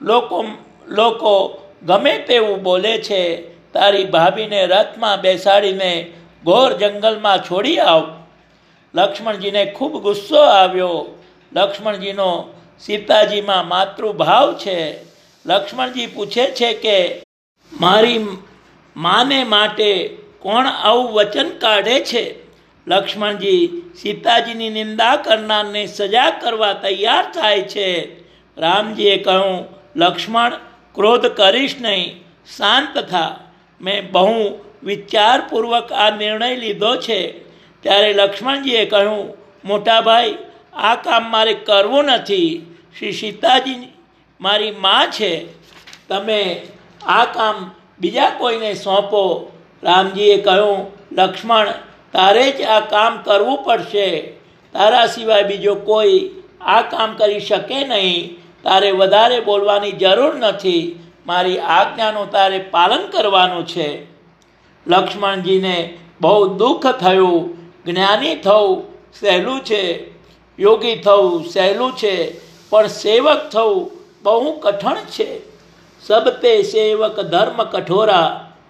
લોકો ગમે તેવું બોલે છે. તારી ભાભીને રથમાં બેસાડીને ઘોર જંગલમાં છોડી આવ. લક્ષ્મણજીને ખૂબ ગુસ્સો આવ્યો. લક્ષ્મણજીનો સીતાજીમાં માતૃભાવ છે. લક્ષ્મણજી પૂછે છે કે મારી માને માટે કોણ આવું વચન કાઢે છે? લક્ષ્મણજી સીતાજીની નિંદા કરનારને સજા કરવા તૈયાર થાય છે. રામજીએ કહ્યું, લક્ષ્મણ, ક્રોધ કરીશ નહીં, શાંત થા. મેં બહુ વિચારપૂર્વક આ નિર્ણય લીધો છે. ત્યારે લક્ષ્મણજીએ કહ્યું, મોટા ભાઈ, આ કામ મારે કરવું નથી. શ્રી સીતાજી મારી મા છે. તમે આ કામ બીજા કોઈને સોંપો. રામજીએ કહ્યું, લક્ષ્મણ, તારે જ આ કામ કરવું પડશે. તારા સિવાય બીજો કોઈ આ કામ કરી શકે નહીં. તારે વધારે બોલવાની જરૂર નથી. મારી આજ્ઞાનું તારે પાલન કરવાનું છે. લક્ષ્મણજીને બહુ દુઃખ થયું. જ્ઞાની થવું સહેલું છે, યોગી થવું સહેલું છે, પણ સેવક થવું બહુ કઠણ છે. સબતે સેવક ધર્મ કઠોરા.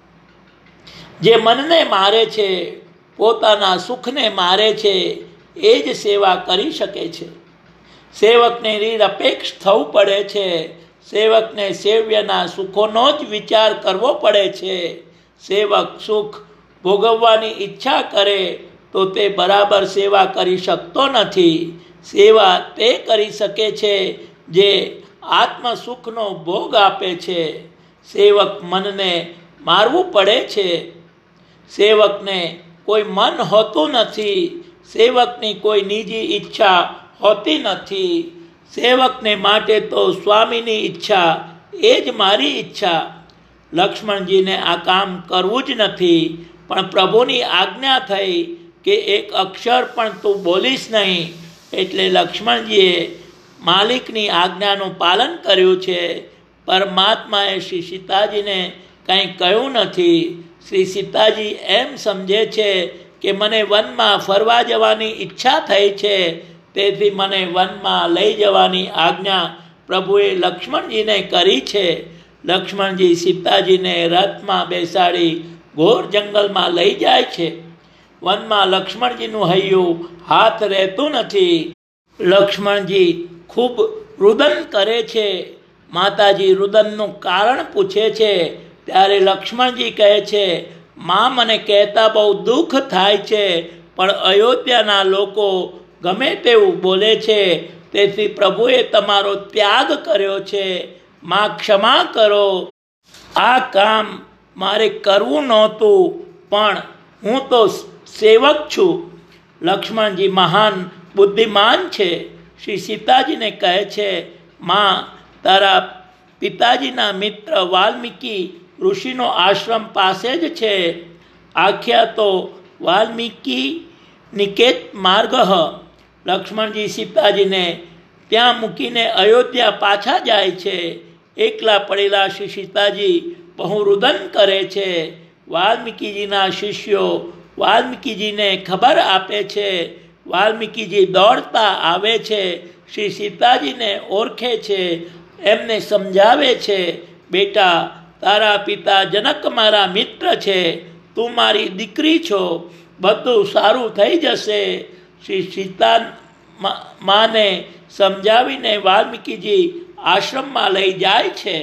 જે મનને મારે છે, પોતાના સુખને મારે છે, એ જ સેવા કરી શકે છે. સેવકને નિરપેક્ષ થવું પડે છે. સેવકને સેવ્યના સુખોનો જ વિચાર કરવો પડે છે. સેવક સુખ ભોગવવાની ઈચ્છા કરે તો તે બરાબર સેવા કરી શકતો નથી. સેવા તે કરી શકે છે જે આત્મ સુખનો ભોગ આપે છે. સેવક મનને મારવું પડે છે. સેવકને કોઈ મન હોતું નથી. સેવકની કોઈ નિજી ઈચ્છા હોતી નથી. સેવકને માટે તો સ્વામીની ઈચ્છા એ જ મારી ઈચ્છા. લક્ષ્મણજીને આ કામ કરવું જ નથી, પણ પ્રભુની આજ્ઞા થઈ કે એક અક્ષર પણ તું બોલીશ નહીં. એટલે લક્ષ્મણજીએ માલિકની આજ્ઞાનું પાલન કર્યું છે. પરમાત્માએ શ્રી સીતાજીને કંઈ કહ્યું નથી. શ્રી સીતાજી એમ સમજે છે કે મને વનમાં ફરવા જવાની ઈચ્છા થઈ છે, તેથી મને વનમાં લઈ જવાની આજ્ઞા પ્રભુએ લક્ષ્મણજીને કરી છે. લક્ષ્મણજી સીતાજીને રથમાં બેસાડી ઘોર જંગલમાં લઈ જાય છે. વનમાં લક્ષ્મણજીનું હૈયું હાથ રહેતું નથી. લક્ષ્મણજી ખૂબ રુદન કરે છે. માતાજી રુદનનું કારણ પૂછે છે. ત્યારે લક્ષ્મણજી કહે છે, મા, મને કહેતા બહુ દુઃખ થાય છે, પણ અયોધ્યાના લોકો ગમે તેવું બોલે છે, તેથી પ્રભુએ તમારો ત્યાગ કર્યો છે. મા, ક્ષમા કરો. આ કામ મારે કરવું નહોતું, પણ હું તો સેવક છું. લક્ષ્મણજી મહાન બુદ્ધિમાન છે. શ્રી સીતાજીને કહે છે, મા, તારા પિતાજીના મિત્ર વાલ્મીકી ઋષિનો આશ્રમ પાસે જ છે. આખ્યાતો વાલ્મીકી નિકેત માર્ગ. લક્ષ્મણજી સીતાજીને ત્યાં મૂકીને અયોધ્યા પાછા જાય છે. એકલા પડેલા શ્રી સીતાજી બહુ રુદન કરે છે. વાલ્મીકીજીના શિષ્યો વાલ્મીકીજીને ખબર આપે છે. વાલ્મીકીજી દોડતા આવે છે. શ્રી સીતાજીને ઓળખે છે. એમને સમજાવે છે, બેટા, તારા પિતા જનક મારા મિત્ર છે. તું મારી દીકરી છો. બધું સારું થઈ જશે. શ્રી સીતા માને સમજાવીને વાલ્મીકીજી આશ્રમમાં લઈ જાય છે.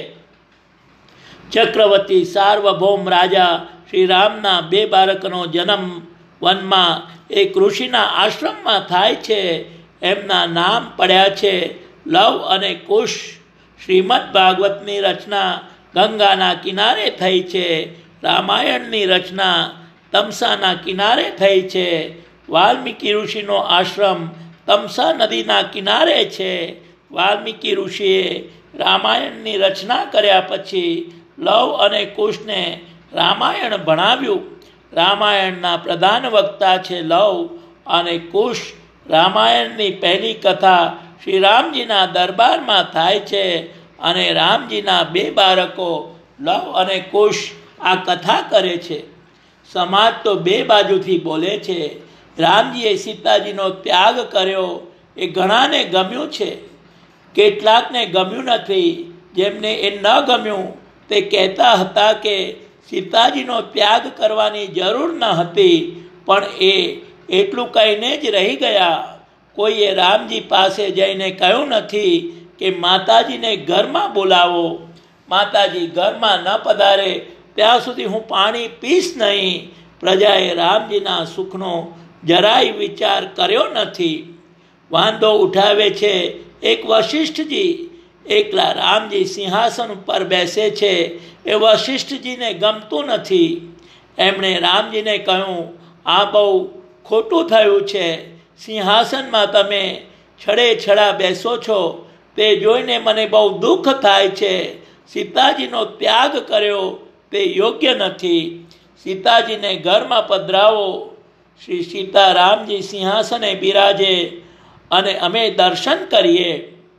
ચક્રવર્તી સાર્વભૌમ રાજા શ્રી રામના 2 બાળકનો જન્મ વનમાં એક ઋષિના આશ્રમમાં થાય છે. એમના નામ પડ્યા છે લવ અને કુશ. શ્રીમદ ભાગવતની રચના ગંગાના કિનારે થઈ છે. રામાયણની રચના તમસાના કિનારે થઈ છે. વાલ્મીકી ઋષિનો આશ્રમ તમસા નદીના કિનારે છે. વાલ્મીકી ઋષિએ રામાયણની રચના કર્યા પછી લવ અને કુશને રામાયણ ભણાવ્યું. રામાયણના પ્રધાન વક્તા છે લવ અને કુશ. રામાયણની પહેલી કથા શ્રી રામજીના દરબારમાં થાય છે અને રામજીના 2 બાળકો લવ અને કુશ આ કથા કરે છે. સમાજ તો 2 બાજુથી બોલે છે. રામજીએ સીતાજીનો ત્યાગ કર્યો એ ઘણાને ગમ્યું છે, કેટલાકને ગમ્યું નથી. જેમને એ ન ગમ્યું તે કહેતા હતા કે સીતાજીનો ત્યાગ કરવાની જરૂર ન હતી, પણ એ એટલું કહીને જ રહી ગયા. કોઈએ રામજી પાસે જઈને કહ્યું નથી કે માતાજીને ઘરમાં બોલાવો, માતાજી ઘરમાં ન પધારે ત્યાં સુધી હું પાણી પીશ નહીં. પ્રજાએ રામજીના સુખનો જરાય વિચાર કર્યો નથી. વાંધો ઉઠાવે છે એક વશિષ્ઠજી. એકલા રામજી સિંહાસન ઉપર બેસે છે એ વશિષ્ઠજીને ગમતું નથી. એમણે રામજીને કહ્યું, આ બહુ ખોટું થયું છે. સિંહાસનમાં તમે છડે છડા બેસો છો તે જોઈને મને બહુ દુઃખ થાય છે. સીતાજીનો ત્યાગ કર્યો તે યોગ્ય નથી. સીતાજીને ઘરમાં પધરાવો. શ્રી સીતારામજી સિંહાસને બિરાજે અને અમે દર્શન કરીએ.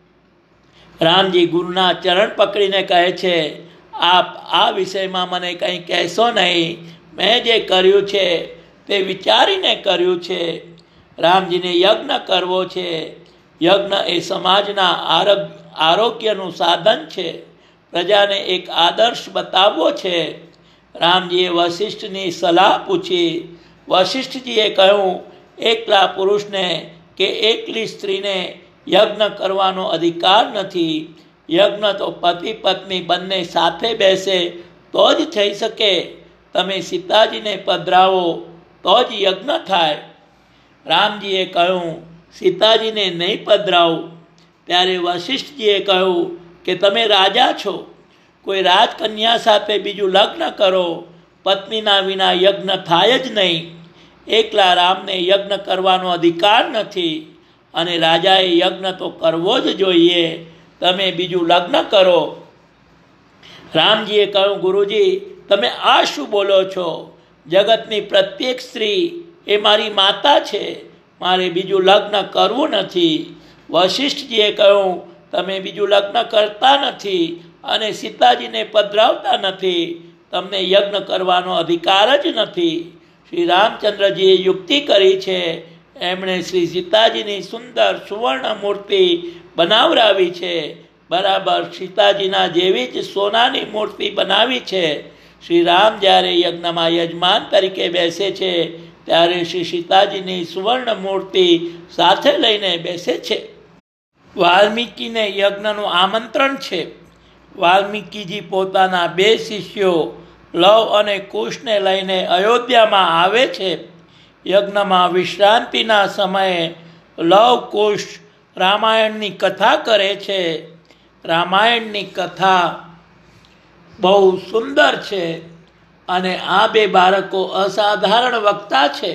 રામજી ગુરુના ચરણ પકડીને કહે છે, આપ આ વિષયમાં મને કંઈ કહેશો નહીં. મેં જે કર્યું છે તે વિચારીને કર્યું છે. રામજીને યજ્ઞ કરવો છે. યજ્ઞ એ સમાજના આરોગ્યનું સાધન છે. પ્રજાને એક આદર્શ બતાવવો છે. રામજીએ વશિષ્ઠની સલાહ પૂછી. વશિષ્ઠજીએ કહ્યું, એકલા પુરુષને કે એકલી સ્ત્રીને યજ્ઞ કરવાનો અધિકાર નથી. યજ્ઞ તો પતિ પત્ની બંને સાથે બેસે તો જ થઈ શકે. તમે સીતાજીને પધરાવો તો જ યજ્ઞ થાય. રામજીએ કહ્યું, સીતાજીને નહીં પધરાવું. ત્યારે વશિષ્ઠજીએ કહ્યું કે તમે રાજા છો, કોઈ રાજકન્યા સાથે બીજું લગ્ન કરો. પત્નીના વિના યજ્ઞ થાય જ નહીં. એકલા રામને યજ્ઞ કરવાનો અધિકાર નથી અને રાજાએ યજ્ઞ તો કરવો જ જોઈએ. તમે બીજું લગ્ન કરો. રામજીએ કહ્યું, ગુરુજી તમે આ શું બોલો છો? જગતની પ્રત્યેક સ્ત્રી એ મારી માતા છે. મારે બીજું લગ્ન કરવું નથી. વશિષ્ઠજીએ કહ્યું, તમે બીજું લગ્ન કરતા નથી અને સીતાજીને પધરાવતા નથી. તમને યજ્ઞ કરવાનો અધિકાર જ નથી. શ્રી રામચંદ્રજીએ યુક્તિ કરી છે. એમણે શ્રી સીતાજીની સુંદર સુવર્ણ મૂર્તિ બનાવરાવી છે. બરાબર સીતાજીના જેવી જ સોનાની મૂર્તિ બનાવી છે. શ્રી રામ જ્યારે યજ્ઞમાં યજમાન તરીકે બેસે છે ત્યારે શ્રી સીતાજીની સુવર્ણ મૂર્તિ સાથે લઈને બેસે છે. વાલ્મીકીને યજ્ઞનું આમંત્રણ છે. વાલ્મીકીજી પોતાના 2 શિષ્યો લવ અને કુશને લઈને અયોધ્યામાં આવે છે. યજ્ઞમાં વિશ્રાંતિના સમયે લવ કુશ રામાયણની કથા કરે છે. રામાયણની કથા બહુ સુંદર છે અને આ 2 બાળકો અસાધારણ વક્તા છે.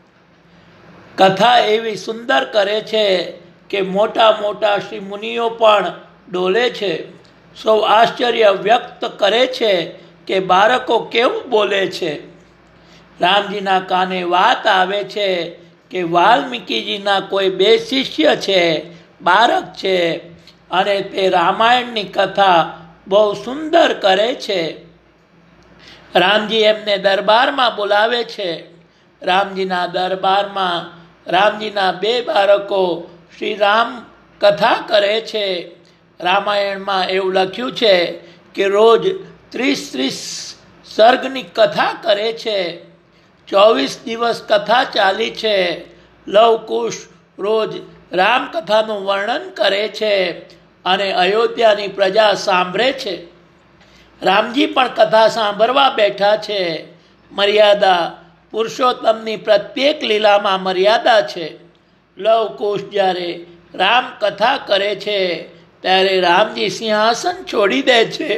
કથા એવી સુંદર કરે છે કે મોટા મોટા શ્રી મુનિઓ પણ ડોલે છે. સૌ આશ્ચર્ય વ્યક્ત કરે છે કે બાળકો કેવું બોલે છે. રામજીના કાને વાત આવે છે કે વાલ્મીકીજીના કોઈ 2 શિષ્ય છે, બાળક છે અને તે રામાયણની કથા બહુ સુંદર કરે છે. રામજી એમને દરબારમાં બોલાવે છે. રામજીના દરબારમાં રામજીના 2 બાળકો શ્રી રામ કથા કરે છે. રામાયણમાં એવું લખ્યું છે કે રોજ 30 સર્ગની કથા કરે છે. 24 દિવસ કથા ચાલી છે. લવકુશ રોજ રામકથાનું વર્ણન કરે છે અને અયોધ્યાની પ્રજા સાંભળે છે. રામજી પણ કથા સાંભળવા બેઠા છે. મર્યાદા પુરુષોત્તમની પ્રત્યેક લીલામાં મર્યાદા છે. લવકુશ જ્યારે રામ કથા કરે છે ત્યારે રામજી સિંહાસન છોડી દે છે.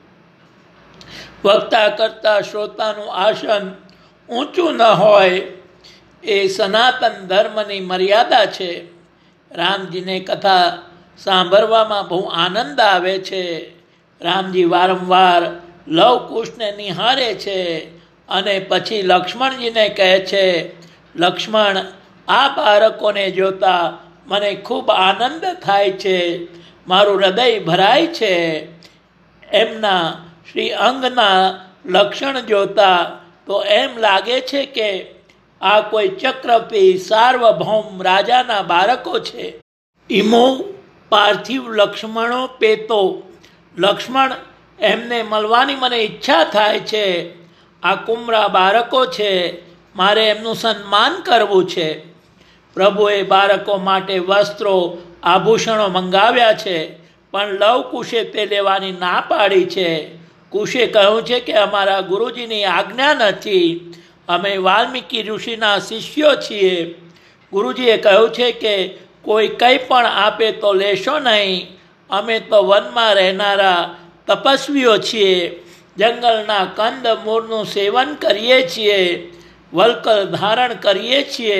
વક્તા કરતા શ્રોતાનું આસન ઊંચું ન હોય એ સનાતન ધર્મની મર્યાદા છે. રામજીને કથા સાંભળવામાં બહુ આનંદ આવે છે. રામજી વારંવાર લવકુશને નિહાળે છે અને પછી લક્ષ્મણજીને કહે છે, લક્ષ્મણ, આ બાળકોને જોતા મને ખૂબ આનંદ થાય છે. મારું હૃદય ભરાય છે. એમના શ્રી અંગના લક્ષણ જોતા તો એમ લાગે છે કે આ કોઈ ચક્રપી સાર્વભૌમ રાજાના બાળકો છે. ઇમો પાર્થિવ લક્ષ્મણો પેતો. લક્ષ્મણ, એમને મળવાની મને ઈચ્છા થાય છે. આ કુમરા બાળકો છે, મારે એમનું સન્માન કરવું છે. પ્રભુએ બાળકો માટે વસ્ત્રો આભૂષણો મંગાવ્યા છે, પણ લવ કુશે તે લેવાની ના પાડી છે. કુશે કહ્યું છે કે અમારા ગુરુજીની આજ્ઞા નથી, અમે વાલ્મીકી ઋષિના શિષ્યો છીએ. ગુરુજીએ કહ્યું છે કે કોઈ કંઈ પણ આપે તો લેશો નહીં, અમે તો વનમાં રહેનારા તપસ્વીઓ છીએ, જંગલના કંદ મૂળનું સેવન કરીએ છીએ, વલ્કલ ધારણ કરીએ છીએ.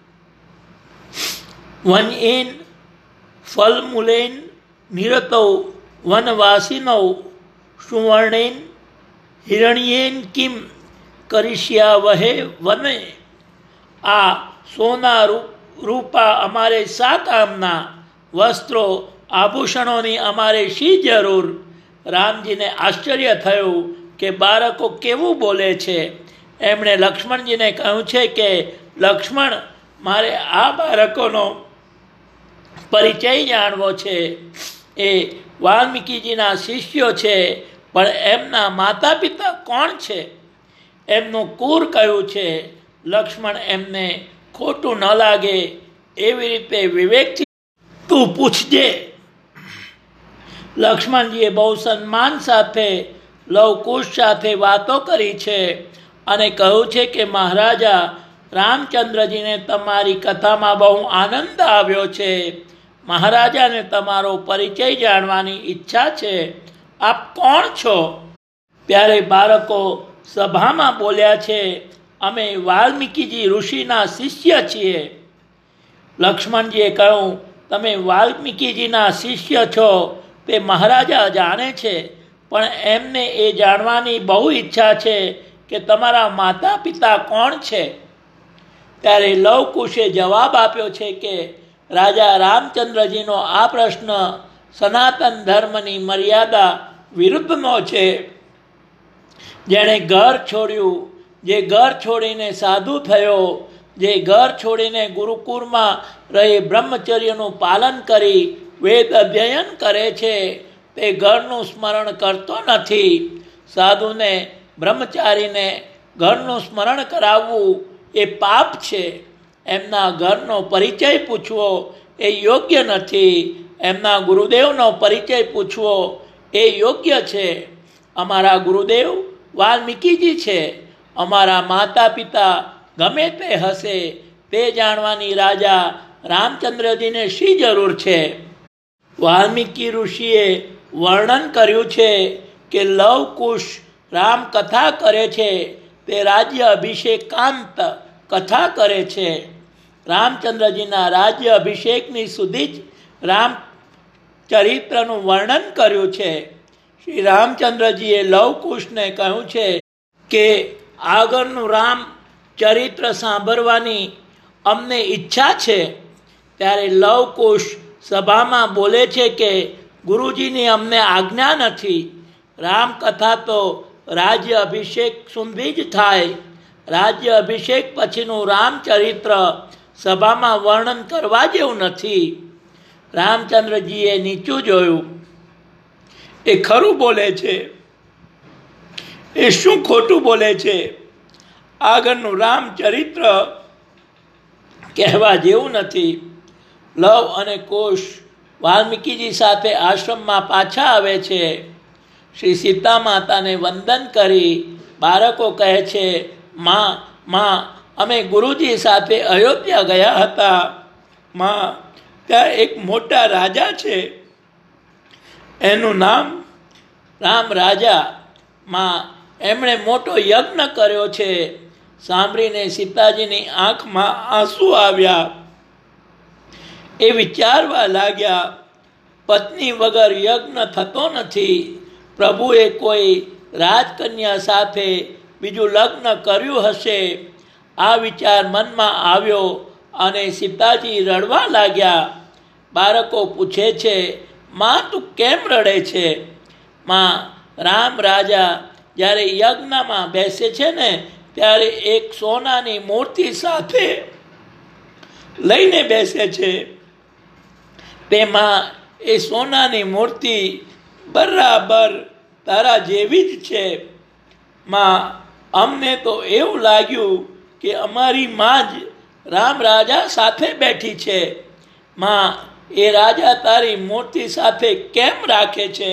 વનએન ફલમૂલેન નિરતૌ વનવાસિનૌ સુવર્ણેન હિરણ્યેન કિમ કરીશ્યા વહે વને. આ સોના રૂપા અમારે શા કામના? વસ્ત્રો આભૂષણોની અમારે શી જરૂર? રામજીને આશ્ચર્ય થયું કે બાળકો કેવું બોલે છે. એમણે લક્ષ્મણજીને કહ્યું છે કે લક્ષ્મણ, મારે આ બાળકોનો પરિચય જાણવો છે. એ વાલ્મીકીજીના શિષ્યો છે, પણ એમના માતા પિતા કોણ છે? એમનું કુળ કયું છે? લક્ષ્મણ એમને ખોટું ન લાગે એવી રીતે વિવેકથી તું પૂછજે. લક્ષ્મણજીએ બહુ સન્માન સાથે લવકુશ સાથે વાતો કરી છે અને કહ્યું છે કે મહારાજા રામચંદ્રજીને તમારી કથામાં બહુ આનંદ આવ્યો છે. મહારાજાને તમારો પરિચય જાણવાની ઈચ્છા છે. આપ કોણ છો? ત્યારે બાળકો સભામાં બોલ્યા છે, અમે વાલ્મીકીજી ઋષિના શિષ્ય છીએ. લક્ષ્મણજીએ કહ્યું, તમે વાલ્મીકીજીના શિષ્ય છો તે મહારાજા જાણે છે, પણ એમને એ જાણવાની બહુ ઈચ્છા છે કે તમારા માતા પિતા કોણ છે. ત્યારે લવકુશે જવાબ આપ્યો છે કે રાજા રામચંદ્રજીનો આ પ્રશ્ન સનાતન ધર્મની મર્યાદા વિરુદ્ધનો છે. જેણે ઘર છોડ્યું, જે ઘર છોડીને સાધુ થયો, જે ઘર છોડીને ગુરુકુળમાં રહી બ્રહ્મચર્યનું પાલન કરી વેદ અધ્યયન કરે છે, તે ઘરનું સ્મરણ કરતો નથી. સાધુને બ્રહ્મચારીને ઘરનું સ્મરણ કરાવવું એ પાપ છે. એમના ઘરનો પરિચય પૂછવો એ યોગ્ય નથી. એમના ગુરુદેવનો પરિચય પૂછવો એ યોગ્ય છે. અમારા ગુરુદેવ વાલ્મીકીજી છે. અમારા માતા પિતા ગમે તે હશે, તે જાણવાની રાજા રામચંદ્રજીને શી જરૂર છે? વાલ્મીકી ઋષિએ વર્ણન કર્યું છે કે લવકુશ રામ કથા કરે છે, તે રાજ્ય અભિષેકાંત કથા કરે છે. રામચંદ્રજીના રાજ્ય અભિષેકની સુધી જ રામ ચરિત્રનું વર્ણન કર્યું છે. શ્રી રામચંદ્રજીએ લવકુશને કહ્યું છે કે આગળનું રામ ચરિત્ર સાંભળવાની અમને ઈચ્છા છે. ત્યારે લવકુશ સભામાં બોલે છે કે ગુરુજીની અમને આજ્ઞા નથી. રામકથા તો રાજ્ય અભિષેક સુધી જ થાય. રાજ્ય અભિષેક પછીનું રામચરિત્ર સભામાં વર્ણન કરવા જેવું નથી. રામચંદ્રજીએ નીચું જોયું. એ ખરું બોલે છે? એ શું ખોટું બોલે છે? આગળનું રામચરિત્ર કહેવા જેવું નથી. લવ અને કુશ વાલ્મીકીજી સાથે આશ્રમમાં પાછા આવે છે. શ્રી સીતા માતાને વંદન કરી બાળકો કહે છે, માં, અમે ગુરુજી સાથે અયોધ્યા ગયા હતા. માં, ત્યાં એક મોટા રાજા છે, એનું નામ રામ રાજા. માં, એમણે મોટો યજ્ઞ કર્યો છે. સાંભળીને સીતાજીની આંખમાં આંસુ આવ્યા. એ વિચારવા લાગ્યા, પત્ની વગર યજ્ઞ થતો નથી. પ્રભુએ કોઈ રાજકન્યા સાથે બીજું લગ્ન કર્યું હશે. આ વિચાર મનમાં આવ્યો અને સીતાજી રડવા લાગ્યા. બાળકો પૂછે છે, માં તું કેમ રડે છે? માં, રામ રાજા જ્યારે યજ્ઞમાં બેસે છે ને, ત્યારે એક સોનાની મૂર્તિ સાથે લઈને બેસે છે. તેમાં એ સોનાની મૂર્તિ બરાબર તારા જેવી જ છે. માં, અમને તો એવું લાગ્યું કે અમારી માં જ રામ રાજા સાથે બેઠી છે. માં, એ રાજા તારી મૂર્તિ સાથે કેમ રાખે છે?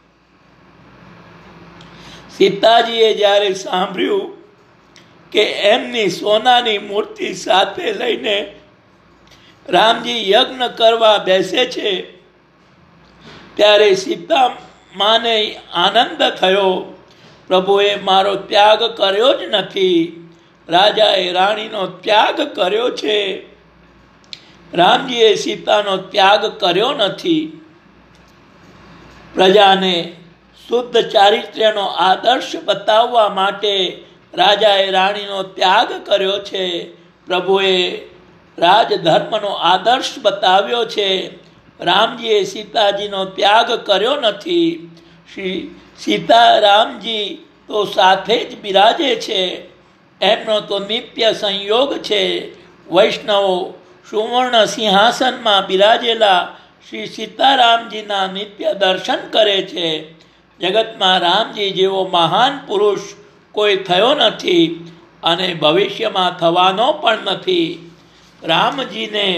સીતાજીએ જ્યારે સાંભળ્યું કે એમની સોનાની મૂર્તિ સાથે લઈને રામજી યજ્ઞ કરવા બેસે છે, ત્યારે સીતા માને આનંદ થયો. પ્રભુએ મારો ત્યાગ કર્યો જ નથી, રાજાએ રાણીનો ત્યાગ કર્યો છે. રામજીએ સીતાનો ત્યાગ કર્યો નથી. પ્રજાને શુદ્ધ ચારિત્ર્યનો આદર્શ બતાવવા માટે રાજાએ રાણીનો ત્યાગ કર્યો છે. પ્રભુએ રાજધર્મનો આદર્શ બતાવ્યો છે. રામજીએ સીતાજીનો ત્યાગ કર્યો નથી. શ્રી સીતારામજી તો સાથે જ બિરાજે છે. એમનો તો નિત્ય સંયોગ છે. વૈષ્ણવો સુવર્ણ સિંહાસનમાં બિરાજેલા શ્રી સીતારામજીના નિત્ય દર્શન કરે છે. જગતમાં રામજી જેવો મહાન પુરુષ કોઈ થયો નથી અને ભવિષ્યમાં થવાનો પણ નથી. રામજીને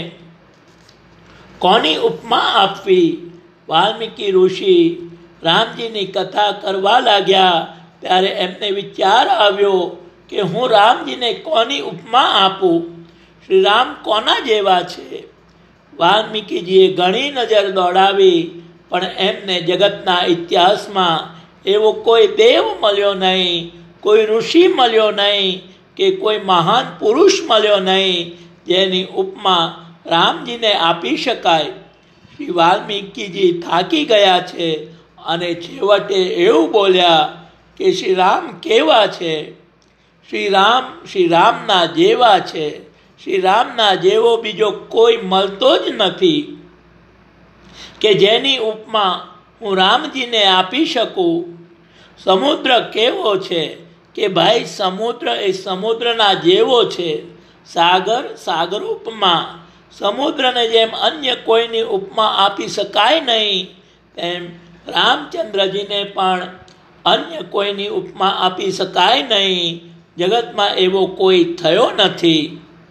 કોની ઉપમા આપવી? વાલ્મીકી ઋષિ રામજીની કથા કરવા લાગ્યા ત્યારે એમને વિચાર આવ્યો કે હું રામજીને કોની ઉપમા આપું? શ્રી રામ કોના જેવા છે? વાલ્મીકીજીએ ઘણી નજર દોડાવી, પણ એમને જગતના ઇતિહાસમાં એવો કોઈ દેવ મળ્યો નહીં, કોઈ ઋષિ મળ્યો નહીં કે કોઈ મહાન પુરુષ મળ્યો નહીં જેની ઉપમા રામજીને આપી શકાય. શ્રી વાલ્મીકીજી થાકી ગયા છે અને છેવટે એવું બોલ્યા કે શ્રી રામ કેવા છે? શ્રી રામના જેવા છે. શ્રી રામના જેવો બીજો કોઈ મળતો જ નથી કે જેની ઉપમા હું રામજીને આપી શકું. સમુદ્ર કેવો છે કે ભાઈ સમુદ્ર એ સમુદ્રના જેવો છે. સાગર ઉપમા. સમુદ્રને જેમ અન્ય કોઈની ઉપમા આપી શકાય નહીં, તેમ રામચંદ્રજીને પણ અન્ય કોઈની ઉપમા આપી શકાય નહીં. જગતમાં એવો કોઈ થયો નથી.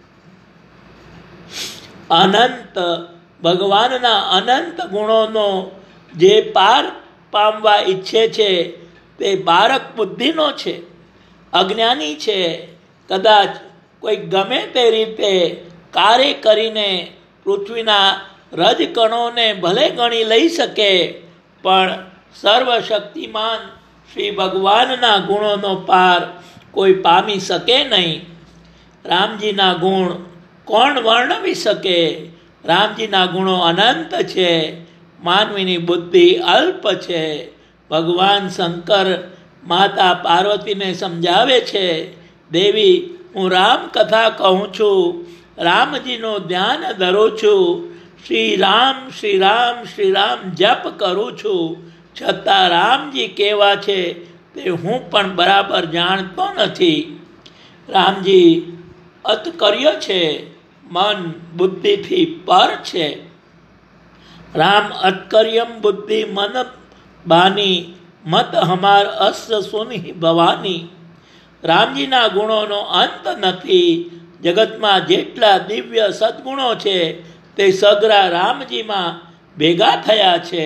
અનંત ભગવાનના અનંત ગુણોનો જે પાર પામવા ઈચ્છે છે તે બાળક બુદ્ધિનો છે, અજ્ઞાની છે. કદાચ કોઈ ગમે તે રીતે કાર્ય કરીને પૃથ્વીના રજકણોને ભલે ગણી લઈ શકે, પણ સર્વશક્તિમાન શ્રી ભગવાનના ગુણોનો પાર કોઈ પામી શકે નહીં. રામજીના ગુણ કોણ વર્ણવી શકે? રામજીના ગુણો અનંત છે. માનવીની બુદ્ધિ અલ્પ છે. ભગવાન શંકર માતા પાર્વતીને સમજાવે છે, દેવી, હું રામ કથા કહું છું, રામજીનું ધ્યાન ધરું છું, શ્રી રામ શ્રી રામ શ્રી રામ જપ કરું છું, છતાં રામજી કેવા છે તે હું પણ બરાબર જાણતો નથી. રામજી અતકર્ય છે, મન બુદ્ધિથી પર છે. રામ અતકર્યમ બુદ્ધિ મન બાની મત હમાર અસ સુની ભવાની. રામજીના ગુણોનો અંત નથી. જગતમાં જેટલા દિવ્ય સદગુણો છે તે સગરા રામજીમાં ભેગા થયા છે.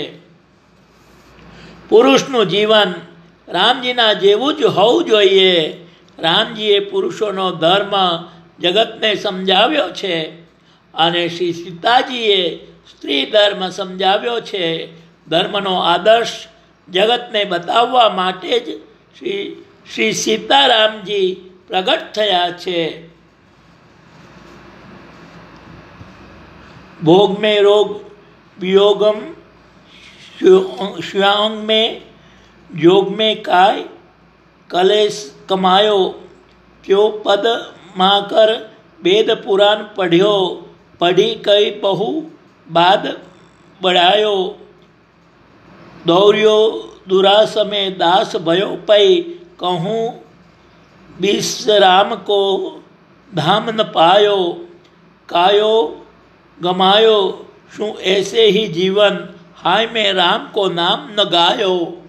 પુરુષનું જીવન રામજીના જેવું જ હોવું જોઈએ. રામજીએ પુરુષોનો ધર્મ જગતને સમજાવ્યો છે અને શ્રી સીતાજીએ સ્ત્રી ધર્મ સમજાવ્યો છે. ધર્મનો આદર્શ જગતને બતાવવા માટે જ શ્રી સીતારામજી પ્રગટ થયા છે. भोग में रोग वियोगम श्यांग में योग में काय कलेश कमायो क्यों पद माकर वेद पुराण पढ़्यो पढ़ी कई बहु बाद बढ़ायो दौर्यो दुरास में दास भयो पै कहूँ बीस राम को धाम न पायो, कायो गमायो शू ऐसे ही जीवन, हाय मैं राम को नाम न गायो।